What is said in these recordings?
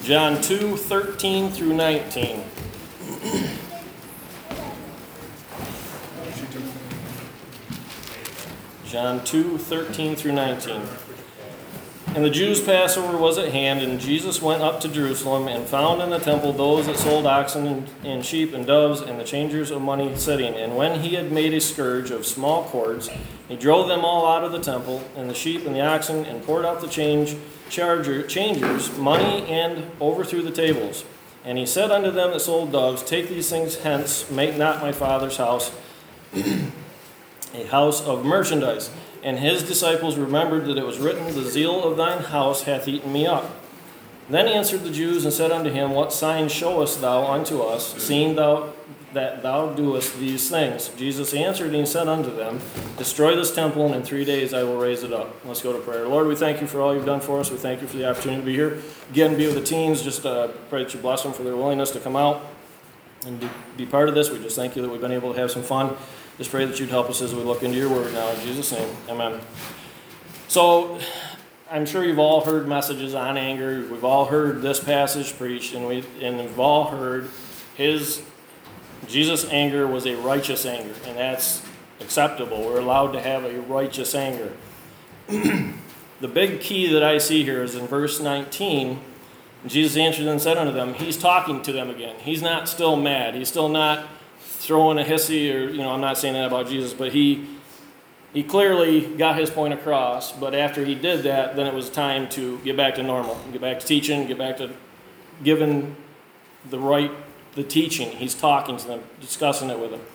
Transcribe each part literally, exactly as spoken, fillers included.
John two, thirteen through nineteen. John two, thirteen through nineteen. And the Jews' Passover was at hand, and Jesus went up to Jerusalem and found in the temple those that sold oxen and, and sheep and doves and the changers of money sitting. And when he had made a scourge of small cords, he drove them all out of the temple, and the sheep and the oxen, and poured out the change charger, changers, money, and overthrew the tables. And he said unto them that sold doves, Take these things hence, make not my Father's house a house of merchandise. And his disciples remembered that it was written, The zeal of thine house hath eaten me up. Then answered the Jews and said unto him, What sign showest thou unto us, seeing thou that thou doest these things? Jesus answered and said unto them, Destroy this temple, and in three days I will raise it up. Let's go to prayer. Lord, we thank you for all you've done for us. We thank you for the opportunity to be here. Again, be with the teens. Just uh, pray that you bless them for their willingness to come out and be part of this. We just thank you that we've been able to have some fun. Just pray that you'd help us as we look into your word now. In Jesus' name, amen. So, I'm sure you've all heard messages on anger. We've all heard this passage preached, and, we, and we've all heard his, Jesus' anger was a righteous anger, and that's acceptable. We're allowed to have a righteous anger. The big key that I see here is in verse nineteen. Jesus answered and said unto them, he's talking to them again. He's not still mad. He's still not throwing a hissy, or, you know, I'm not saying that about Jesus, but he he clearly got his point across. But after he did that, then it was time to get back to normal, get back to teaching, get back to giving the right, the teaching. He's talking to them, discussing it with them.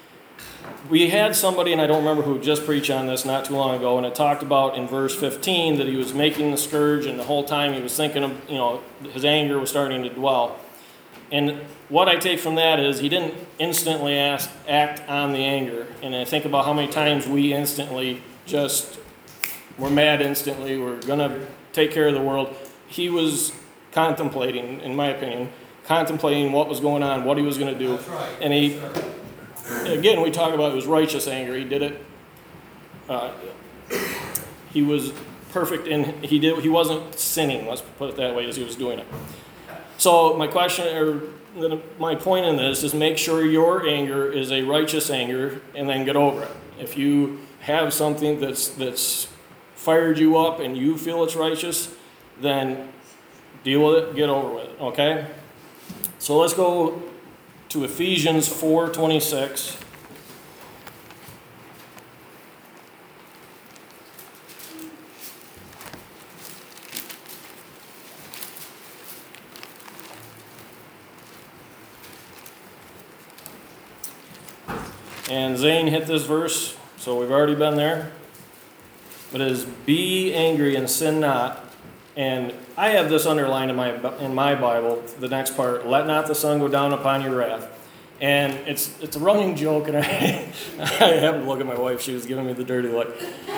We had somebody, and I don't remember who, just preached on this not too long ago, and it talked about in verse fifteen that he was making the scourge, and the whole time he was thinking of, you know, his anger was starting to dwell. And what I take from that is he didn't instantly ask, act on the anger. And I think about how many times we instantly just, we're mad instantly, we're going to take care of the world. He was contemplating, in my opinion, contemplating what was going on, what he was going to do. That's right. And he, again, we talk about it was righteous anger. He did it. Uh, he was perfect, and he did. He wasn't sinning, let's put it that way, as he was doing it. So my question, or my point in this is make sure your anger is a righteous anger, and then get over it. If you have something that's that's fired you up and you feel it's righteous, then deal with it, get over with it, okay? So let's go to Ephesians four twenty-six. And Zane hit this verse, so we've already been there. It is, be angry and sin not. And I have this underlined in my in my Bible, the next part, let not the sun go down upon your wrath. And it's it's a running joke, and I, I happened to look at my wife. She was giving me the dirty look.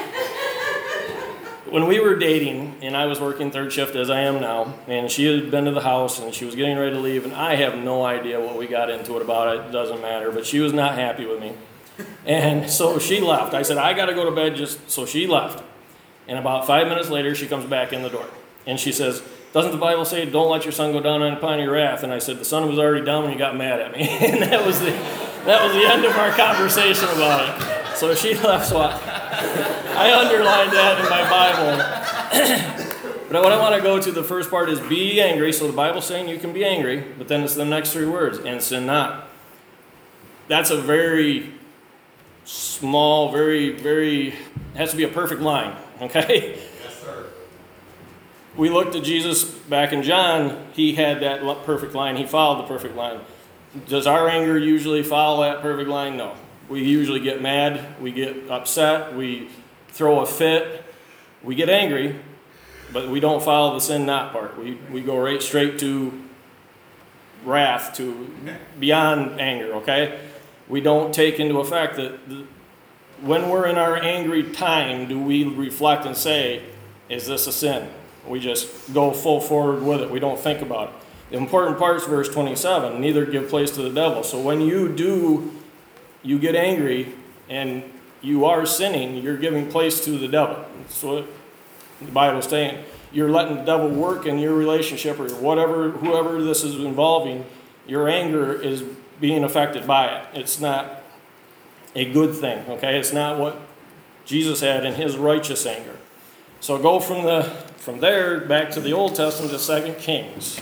When we were dating, and I was working third shift as I am now, and she had been to the house, and she was getting ready to leave, and I have no idea what we got into it about. It doesn't matter, but she was not happy with me. And so she left. I said, I got to go to bed, just so she left. And about five minutes later, she comes back in the door. And she says, doesn't the Bible say, don't let your sun go down upon your wrath? And I said, the sun was already down when you got mad at me. And that was the that was the end of our conversation about it. So she left, so I, I underlined that in my Bible. But what I want to go to, the first part is be angry. So the Bible's saying you can be angry, but then it's the next three words, and sin not. That's a very small, very, very, it has to be a perfect line, okay? Yes, sir. We looked at Jesus back in John. He had that perfect line. He followed the perfect line. Does our anger usually follow that perfect line? No. We usually get mad. We get upset. We throw a fit. We get angry, but we don't follow the sin not part. We we go right straight to wrath, to beyond anger, okay? We don't take into effect that the, when we're in our angry time, do we reflect and say, is this a sin? We just go full forward with it. We don't think about it. The important part is verse twenty-seven, neither give place to the devil. So when you do, you get angry and you are sinning, you're giving place to the devil. That's what the Bible's saying. you're letting the devil work in your relationship or whatever, whoever this is involving, your anger is being affected by it. It's not a good thing, okay? It's not what Jesus had in his righteous anger. So go from the from there back to the Old Testament to Second Kings.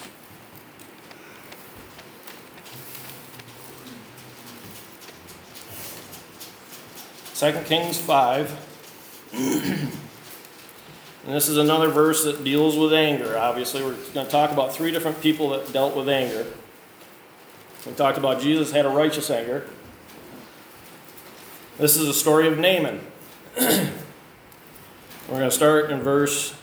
Second Kings five. And this is another verse that deals with anger. Obviously, we're going to talk about three different people that dealt with anger. We talked about Jesus had a righteous anger. This is the story of Naaman. We're going to start in verse,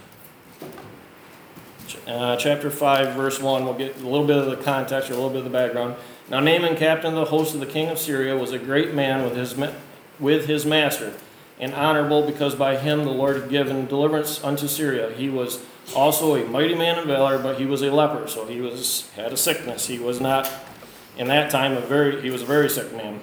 uh, chapter five, verse one. We'll get a little bit of the context or a little bit of the background. Now Naaman, captain of the host of the king of Syria, was a great man with his with his master, and honorable, because by him the Lord had given deliverance unto Syria. He was also a mighty man in valor, but he was a leper, so he was had a sickness. He was not, in that time, a very he was a very sick man.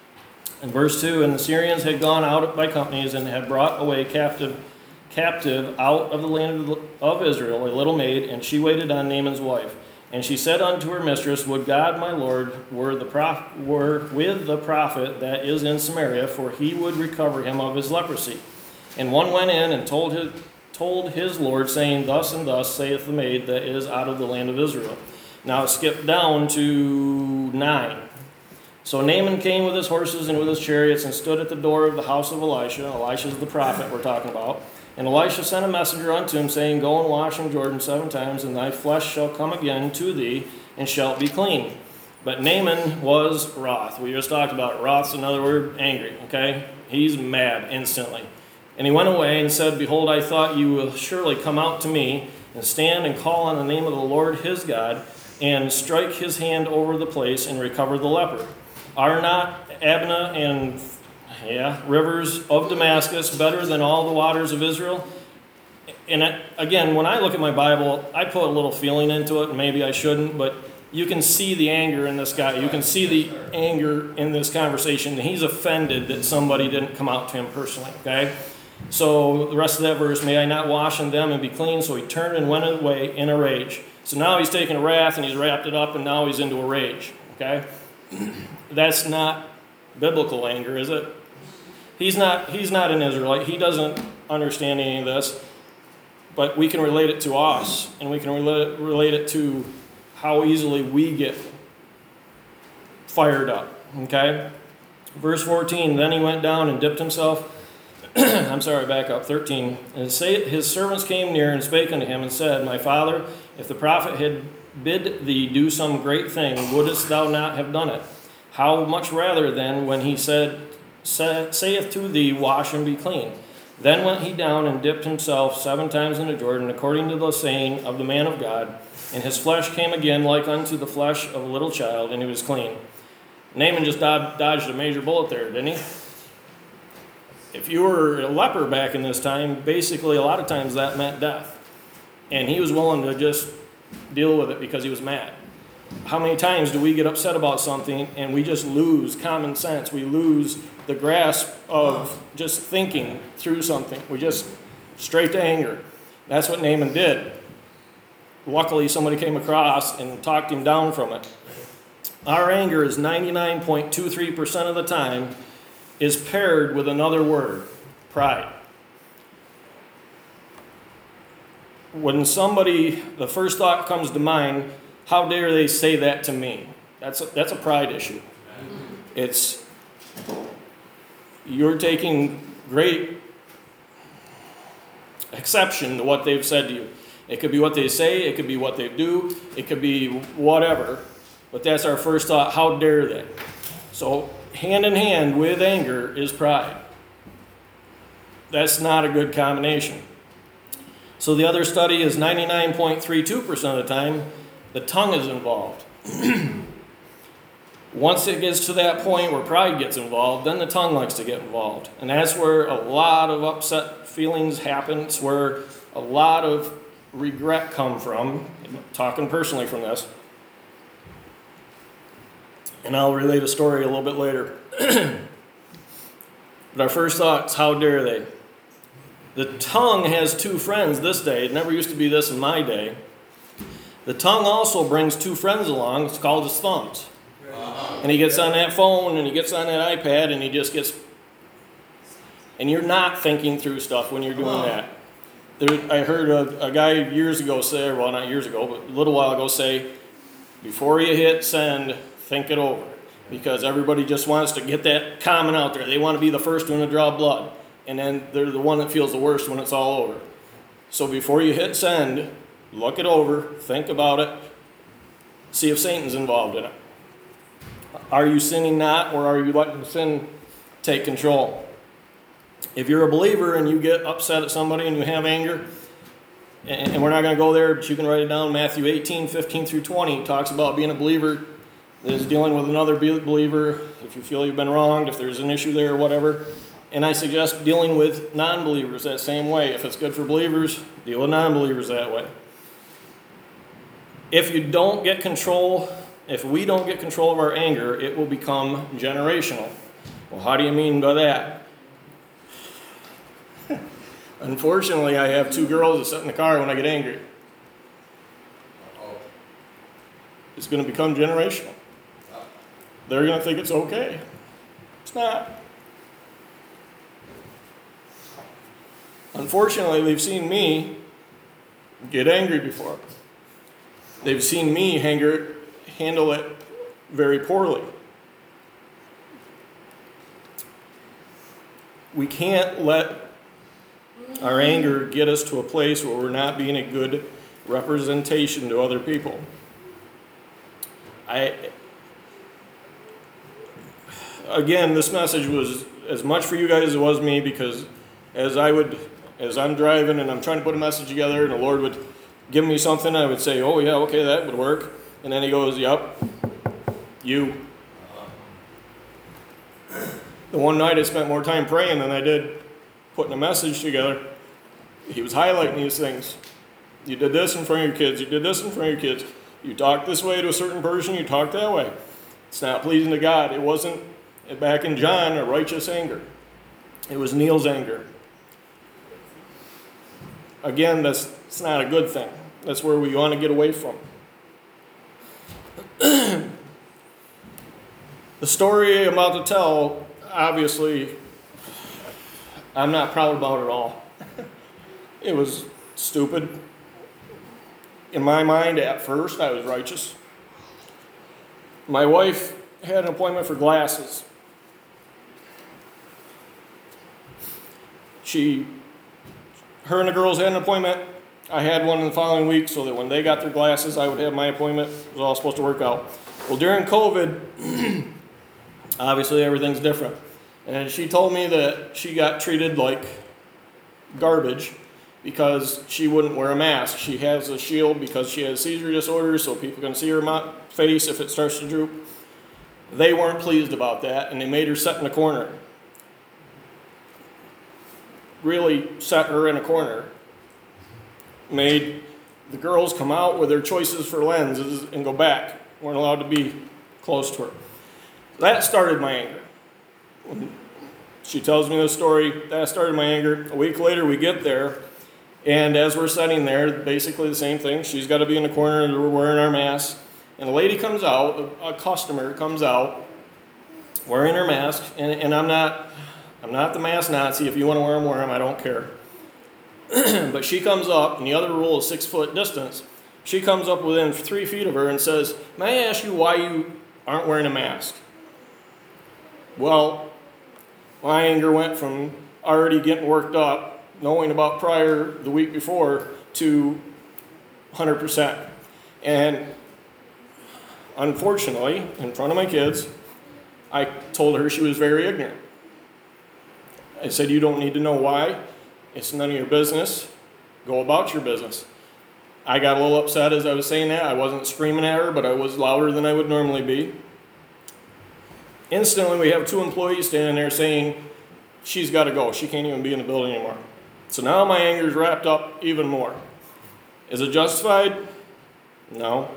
In verse two, and the Syrians had gone out by companies and had brought away captive captive out of the land of Israel a little maid, and she waited on Naaman's wife. And she said unto her mistress, Would God my Lord were the prof- were with the prophet that is in Samaria, for he would recover him of his leprosy. And one went in and told his, told his Lord, saying, Thus and thus saith the maid that is out of the land of Israel. Now skip down to nine. So Naaman came with his horses and with his chariots and stood at the door of the house of Elisha. Elisha is the prophet we're talking about. And Elisha sent a messenger unto him, saying, Go and wash in Jordan seven times, and thy flesh shall come again to thee, and shalt be clean. But Naaman was wroth. We just talked about it. Wroth's another word, angry, okay? He's mad instantly. And he went away and said, Behold, I thought you will surely come out to me, and stand and call on the name of the Lord his God, and strike his hand over the place, and recover the leper. Are not Abana and Yeah, rivers of Damascus better than all the waters of Israel? And I, again, when I look at my Bible, I put a little feeling into it, and maybe I shouldn't, but you can see the anger in this guy. You can see the anger in this conversation. He's offended that somebody didn't come out to him personally, okay? So the rest of that verse, may I not wash in them and be clean? So he turned and went away in a rage. So now he's taken a wrath, and he's wrapped it up, and now he's into a rage, okay? That's not biblical anger, is it? He's not, he's not an Israelite. He doesn't understand any of this. But we can relate it to us, and we can relate, relate it to how easily we get fired up. Okay? Verse fourteen, then he went down and dipped himself. I'm sorry, back up, thirteen. And say, his servants came near and spake unto him and said, My father, if the prophet had bid thee do some great thing, wouldest thou not have done it? How much rather then when he said, saith to thee, Wash and be clean. Then went he down and dipped himself seven times into Jordan, according to the saying of the man of God, and his flesh came again like unto the flesh of a little child, and he was clean. Naaman just dodged a major bullet there, didn't he? If you were a leper back in this time, basically a lot of times that meant death. And he was willing to just deal with it because he was mad. How many times do we get upset about something and we just lose common sense? We lose the grasp of just thinking through something. We just straight to anger. That's what Naaman did. Luckily, somebody came across and talked him down from it. Our anger is ninety-nine point two three percent of the time is paired with another word, pride. When somebody, the first thought comes to mind, how dare they say that to me? That's a, that's a pride issue. It's, you're taking great exception to what they've said to you. It could be what they say, it could be what they do, it could be whatever, but that's our first thought, how dare they? So hand in hand with anger is pride. That's not a good combination. So the other study is ninety-nine point three two percent of the time, the tongue is involved. Once it gets to that point where pride gets involved, then the tongue likes to get involved. And that's where a lot of upset feelings happen. It's where a lot of regret come from. I'm talking personally from this. And I'll relate a story a little bit later. But our first thought is, how dare they? The tongue has two friends this day. It never used to be this in my day. The tongue also brings two friends along. It's called his thumbs. And he gets on that phone and he gets on that iPad and he just gets... And you're not thinking through stuff when you're doing that. There, I heard a, a guy years ago say, well, not years ago, but a little while ago say, before you hit send, think it over. Because everybody just wants to get that comment out there. They want to be the first one to draw blood. And then they're the one that feels the worst when it's all over. So before you hit send, look it over, think about it, see if Satan's involved in it. Are you sinning not, or are you letting sin take control? If you're a believer and you get upset at somebody and you have anger, and we're not going to go there, but you can write it down, Matthew eighteen, fifteen through twenty talks about being a believer that is dealing with another believer, if you feel you've been wronged, if there's an issue there or whatever. And I suggest dealing with non-believers that same way. If it's good for believers, deal with non-believers that way. If you don't get control, if we don't get control of our anger, it will become generational. Well, how do you mean by that? Unfortunately, I have two girls that sit in the car when I get angry. It's going to become generational. They're going to think it's okay. It's not. Unfortunately, they've seen me get angry before. They've seen me hanger, handle it very poorly. We can't let our anger get us to a place where we're not being a good representation to other people. I, again, this message was as much for you guys as it was me, because as I would, as I'm driving and I'm trying to put a message together and the Lord would give me something, I would say, oh yeah, okay, that would work. And then he goes, yep, you. The one night I spent more time praying than I did putting a message together. He was highlighting these things. You did this in front of your kids. You did this in front of your kids. You talked this way to a certain person. You talked that way. It's not pleasing to God. It wasn't, back in John, a righteous anger. It was Neil's anger. Again, that's, that's not a good thing. That's where we want to get away from. The story I'm about to tell, obviously, I'm not proud about it all. It was stupid. In my mind, at first, I was righteous. My wife had an appointment for glasses. She, her and the girls had an appointment. I had one in the following week so that when they got their glasses, I would have my appointment. It was all supposed to work out. Well, during COVID, obviously everything's different. And she told me that she got treated like garbage because she wouldn't wear a mask. She has a shield because she has seizure disorder, so people can see her face if it starts to droop. They weren't pleased about that, and they made her sit in a corner. Really set her in a corner. Made the girls come out with their choices for lenses and go back. Weren't allowed to be close to her. That started my anger. When she tells me this story, that started my anger. A week later, we get there, and as we're sitting there, basically the same thing. She's got to be in the corner, and we're wearing our masks. And a lady comes out, a customer comes out, wearing her mask, and, and I'm not, I'm not the mask Nazi. If you want to wear them, wear them. I don't care. But she comes up, and the other rule is six foot distance. She comes up within three feet of her and says, "May I ask you why you aren't wearing a mask?" Well, my anger went from already getting worked up, knowing about prior the week before, to one hundred percent. And unfortunately, in front of my kids, I told her she was very ignorant. I said, "You don't need to know why. It's none of your business. Go about your business." I got a little upset as I was saying that. I wasn't screaming at her, but I was louder than I would normally be. Instantly, we have two employees standing there saying, "She's got to go. She can't even be in the building anymore." So now my anger is wrapped up even more. Is it justified? No.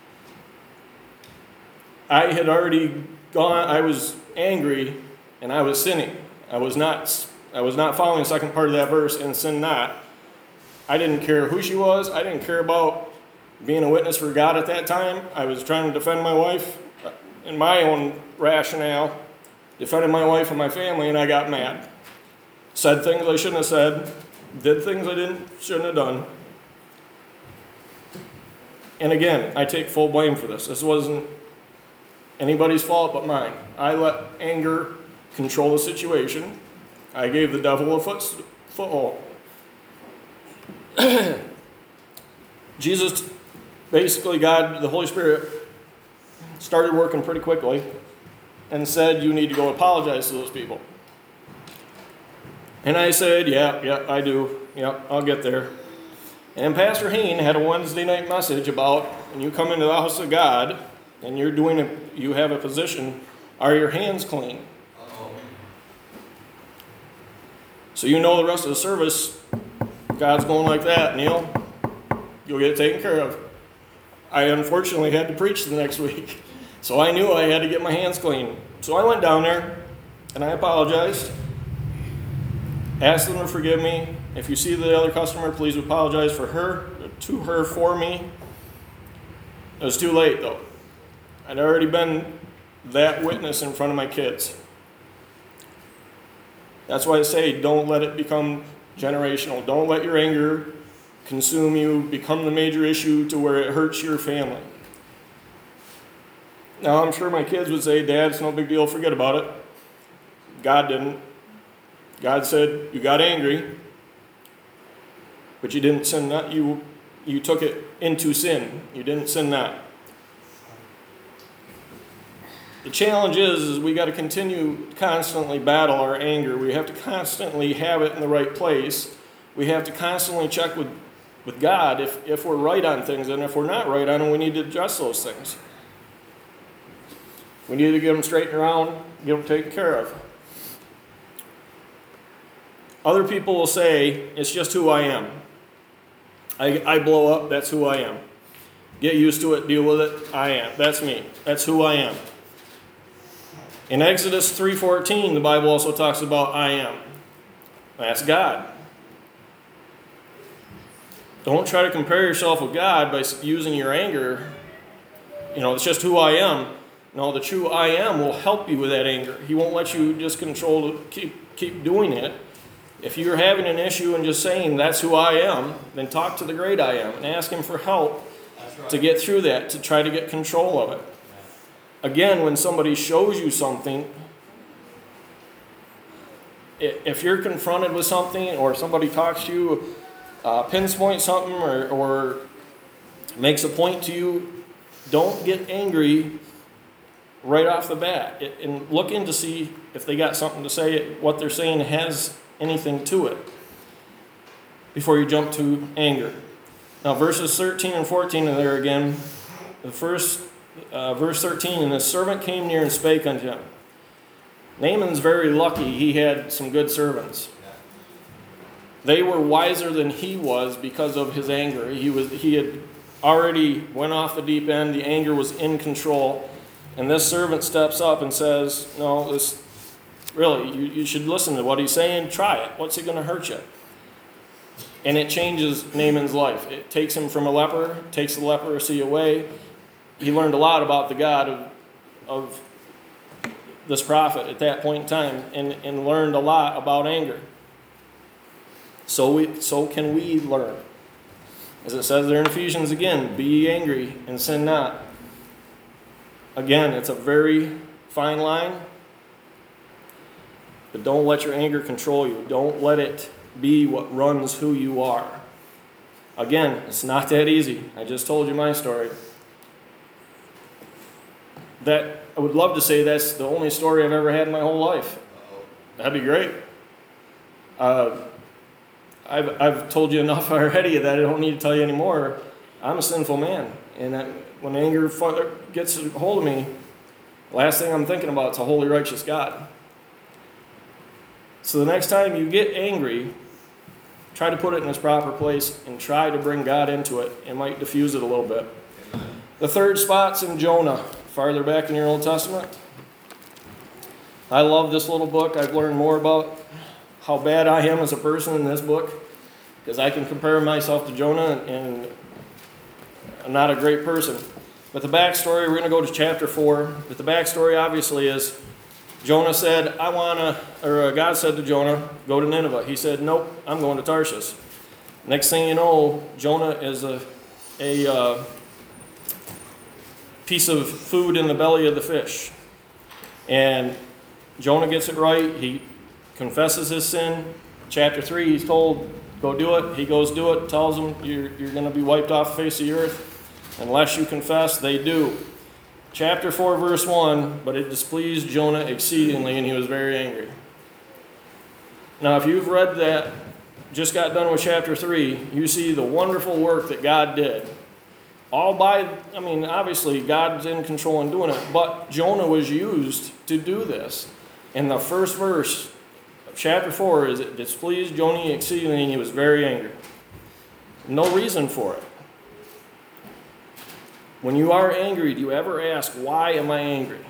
I had already gone, I was angry, and I was sinning. I was not I was not following the second part of that verse, and sin not. I didn't care who she was. I didn't care about being a witness for God at that time. I was trying to defend my wife in my own rationale, defended my wife and my family, and I got mad. Said things I shouldn't have said, did things I didn't shouldn't have done. And again, I take full blame for this. This wasn't anybody's fault but mine. I let anger control the situation. I gave the devil a foot, foothold. Jesus, basically God, the Holy Spirit, started working pretty quickly and said, you need to go apologize to those people. And I said, yeah, yeah, I do. Yeah, I'll get there. And Pastor Hain had a Wednesday night message about when you come into the house of God and you're doing a, you have a position, are your hands clean? Uh-oh. So you know the rest of the service, God's going like that, Neil. You'll get it taken care of. I unfortunately had to preach the next week, so I knew I had to get my hands clean. So I went down there and I apologized. Asked them to forgive me. If you see the other customer, please apologize for her, to her for me. It was too late, though. I'd already been that witness in front of my kids. That's why I say don't let it become generational. Don't let your anger consume you, become the major issue to where it hurts your family. Now, I'm sure my kids would say, Dad, it's no big deal, forget about it. God didn't. God said, you got angry, but you didn't sin that. You, you took it into sin. You didn't sin that. The challenge is, is we got to continue to constantly battle our anger. We have to constantly have it in the right place. We have to constantly check with, with God if, if we're right on things, and if we're not right on them, we need to address those things. We need to get them straightened around, get them taken care of. Other people will say, it's just who I am. I, I blow up, that's who I am. Get used to it, deal with it, I am. That's me. That's who I am. In Exodus three fourteen, the Bible also talks about I am. That's God. Don't try to compare yourself with God by using your anger. You know, it's just who I am. No, the true I am will help you with that anger. He won't let you just control, keep, keep doing it. If you're having an issue and just saying, that's who I am, then talk to the great I am and ask him for help right. to get through that, to try to get control of it. Again, when somebody shows you something, if you're confronted with something or somebody talks to you, uh, pinpoints something or, or makes a point to you, don't get angry right off the bat. And look in to see if they got something to say, what they're saying has anything to it before you jump to anger. Now, verses thirteen and fourteen are there again. The first, uh, verse thirteen, and the servant came near and spake unto him. Naaman's very lucky he had some good servants. They were wiser than he was because of his anger. He was he had already went off the deep end. The anger was in control. And this servant steps up and says, no, this really, you, you should listen to what he's saying. Try it. What's it going to hurt you? And it changes Naaman's life. It takes him from a leper, takes the leprosy away. He learned a lot about the God of, of this prophet at that point in time and, and learned a lot about anger. So we, so can we learn. As it says there in Ephesians again, be ye angry and sin not. Again, it's a very fine line. But don't let your anger control you. Don't let it be what runs who you are. Again, it's not that easy. I just told you my story. That I would love to say that's the only story I've ever had in my whole life. That'd be great. Uh, I've, I've told you enough already that I don't need to tell you anymore. I'm a sinful man. And that when anger gets a hold of me, the last thing I'm thinking about is a holy, righteous God. So the next time you get angry, try to put it in its proper place and try to bring God into it. It might diffuse it a little bit. The third spot's in Jonah, farther back in your Old Testament. I love this little book. I've learned more about how bad I am as a person in this book, because I can compare myself to Jonah, and I'm not a great person. But the backstory, we're going to go to chapter four. But the backstory obviously is Jonah said, I want to, or God said to Jonah, go to Nineveh. He said, nope, I'm going to Tarshish. Next thing you know, Jonah is a, a uh, piece of food in the belly of the fish. And Jonah gets it right. He confesses his sin. Chapter three, he's told, go do it. He goes do it, tells them, you're, you're going to be wiped off the face of the earth. Unless you confess, they do. Chapter four, verse one, but it displeased Jonah exceedingly, and he was very angry. Now, if you've read that, just got done with chapter three, you see the wonderful work that God did. All by, I mean, obviously, God's in control in doing it, but Jonah was used to do this. And the first verse of chapter four is, it displeased Jonah exceedingly, and he was very angry. No reason for it. When you are angry, do you ever ask, why am I angry?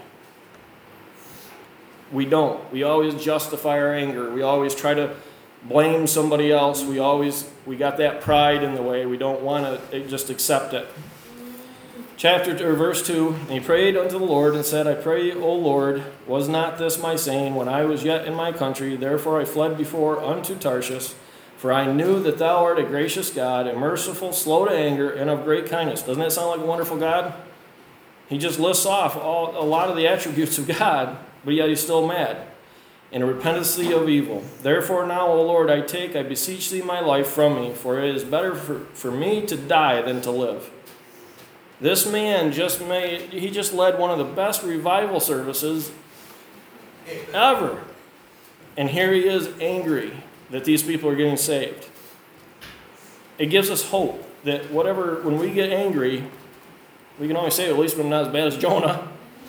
We don't. We always justify our anger. We always try to blame somebody else. We always, we got that pride in the way. We don't want to just accept it. Chapter or verse two, and he prayed unto the Lord and said, I pray, O Lord, was not this my saying when I was yet in my country? Therefore I fled before unto Tarshish. For I knew that thou art a gracious God, and merciful, slow to anger, and of great kindness. Doesn't that sound like a wonderful God? He just lists off all, a lot of the attributes of God, but yet he's still mad. And repenteth thee of evil. Therefore now, O Lord, I take, I beseech thee, my life from me, for it is better for, for me to die than to live. This man just made, he just led one of the best revival services ever. And here he is angry that these people are getting saved. It gives us hope that whatever, when we get angry, we can only say, at least I'm not as bad as Jonah.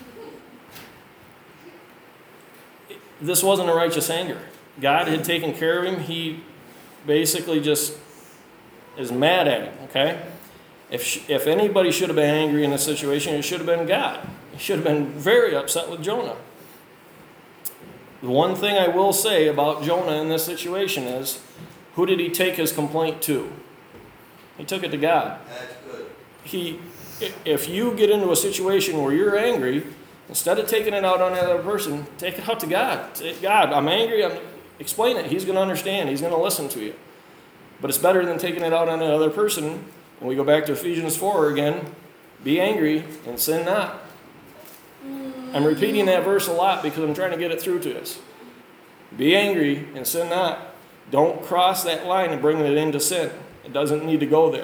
This wasn't a righteous anger. God had taken care of him. He basically just is mad at him, okay? If, if anybody should have been angry in this situation, it should have been God. He should have been very upset with Jonah. The one thing I will say about Jonah in this situation is, who did he take his complaint to? He took it to God. That's good. He, if you get into a situation where you're angry, instead of taking it out on another person, take it out to God. Say, God, I'm angry. I'm, explain it. He's going to understand. He's going to listen to you. But it's better than taking it out on another person. And we go back to Ephesians four again. Be angry and sin not. I'm repeating that verse a lot because I'm trying to get it through to us. Be angry and sin not. Don't cross that line and bring it into sin. It doesn't need to go there.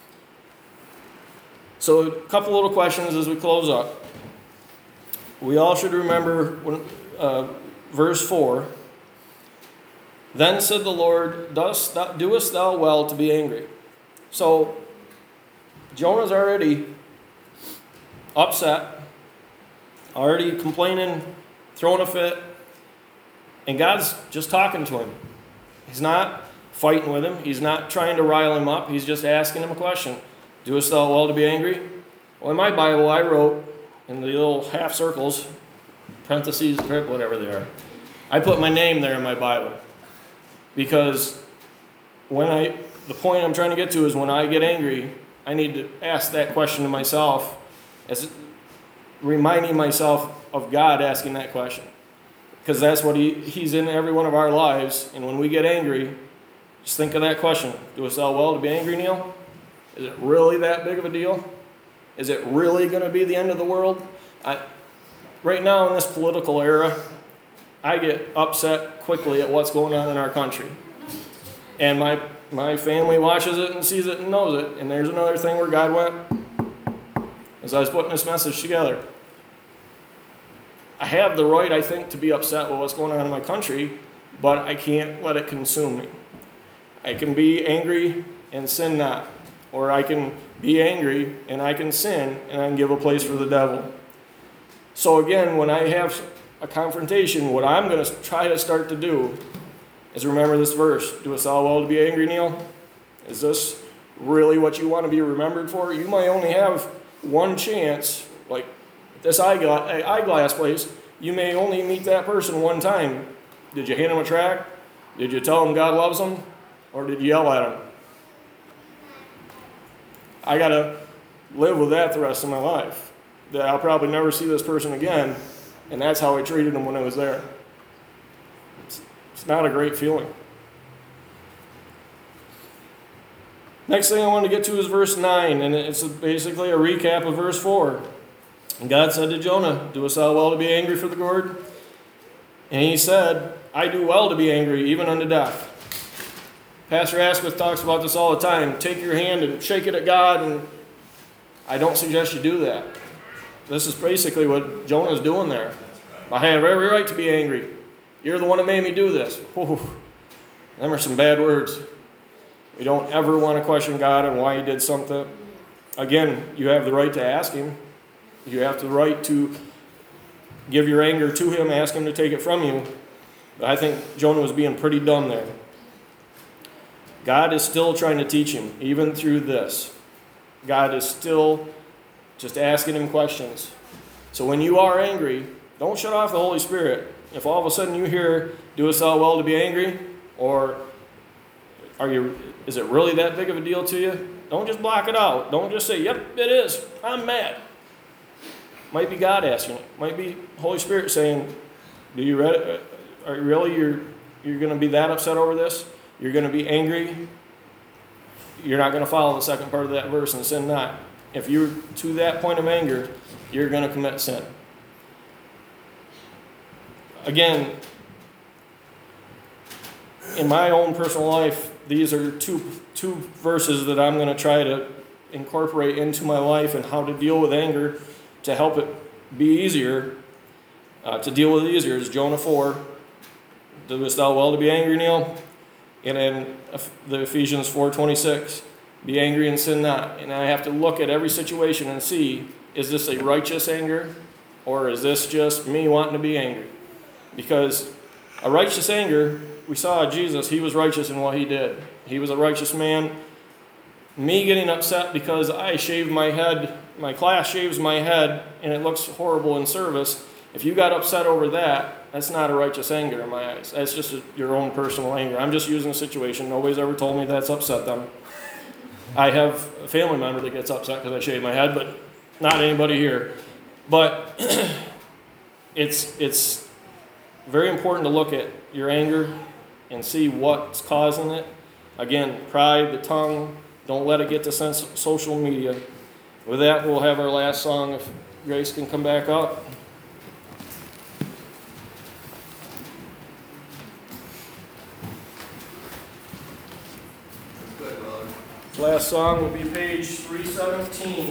So a couple little questions as we close up. We all should remember when, uh, verse four. Then said the Lord, Dost thou, doest thou well to be angry? So Jonah's already upset, already complaining, throwing a fit, and God's just talking to him. He's not fighting with him. He's not trying to rile him up. He's just asking him a question. Doest thou well to be angry? Well, in my Bible, I wrote in the little half circles, parentheses, whatever they are, I put my name there in my Bible. Because when I, the point I'm trying to get to is when I get angry, I need to ask that question to myself, as reminding myself of God asking that question. Because that's what he, he's in every one of our lives. And when we get angry, just think of that question. Doest thou well to be angry, Neil? Is it really that big of a deal? Is it really going to be the end of the world? I, right now in this political era, I get upset quickly at what's going on in our country. And my, my family watches it and sees it and knows it. And there's another thing where God went, as I was putting this message together. I have the right, I think, to be upset with what's going on in my country, but I can't let it consume me. I can be angry and sin not. Or I can be angry and I can sin and I can give a place for the devil. So again, when I have a confrontation, what I'm going to try to start to do is remember this verse. Doest thou well to be angry, Neil? Is this really what you want to be remembered for? You might only have one chance, like this eyeglass place, you may only meet that person one time. Did you hand them a tract? Did Did you tell him God loves him, or did you yell at him? I got to live with that the rest of my life, that I'll probably never see this person again, and that's how I treated him when I was there. It's, it's not a great feeling. Next thing I want to get to is verse nine, and it's basically a recap of verse four. And God said to Jonah, doest thou well to be angry for the Lord? And he said, I do well to be angry, even unto death. Pastor Asquith talks about this all the time. Take your hand and shake it at God, and I don't suggest you do that. This is basically what Jonah's doing there. I have every right to be angry. You're the one that made me do this. Whew. Them are some bad words. We don't ever want to question God on why he did something. Again, you have the right to ask him. You have the right to give your anger to him, ask him to take it from you. But I think Jonah was being pretty dumb there. God is still trying to teach him, even through this. God is still just asking him questions. So when you are angry, don't shut off the Holy Spirit. If all of a sudden you hear, doest thou well to be angry? Or are you, is it really that big of a deal to you? Don't just block it out. Don't just say, yep, it is. I'm mad. Might be God asking it. Might be Holy Spirit saying, do you re- are you really, you're, you're going to be that upset over this? You're going to be angry? You're not going to follow the second part of that verse and sin not. If you're to that point of anger, you're going to commit sin. Again, in my own personal life, these are two two verses that I'm going to try to incorporate into my life and how to deal with anger to help it be easier, uh, to deal with it easier. Is Jonah four, doest thou well to be angry, Neil? And then the Ephesians four twenty-six, be angry and sin not. And I have to look at every situation and see, is this a righteous anger, or is this just me wanting to be angry? Because a righteous anger, we saw Jesus, he was righteous in what he did. He was a righteous man. Me getting upset because I shaved my head, my class shaves my head, and it looks horrible in service, if you got upset over that, that's not a righteous anger in my eyes. That's just a, your own personal anger. I'm just using a situation. Nobody's ever told me that's upset them. I have a family member that gets upset because I shave my head, but not anybody here. But it's it's very important to look at your anger and see what's causing it. Again, pride, the tongue, don't let it get to sens- social media. With that, we'll have our last song, if Grace can come back up. Last song will be page three seventeen.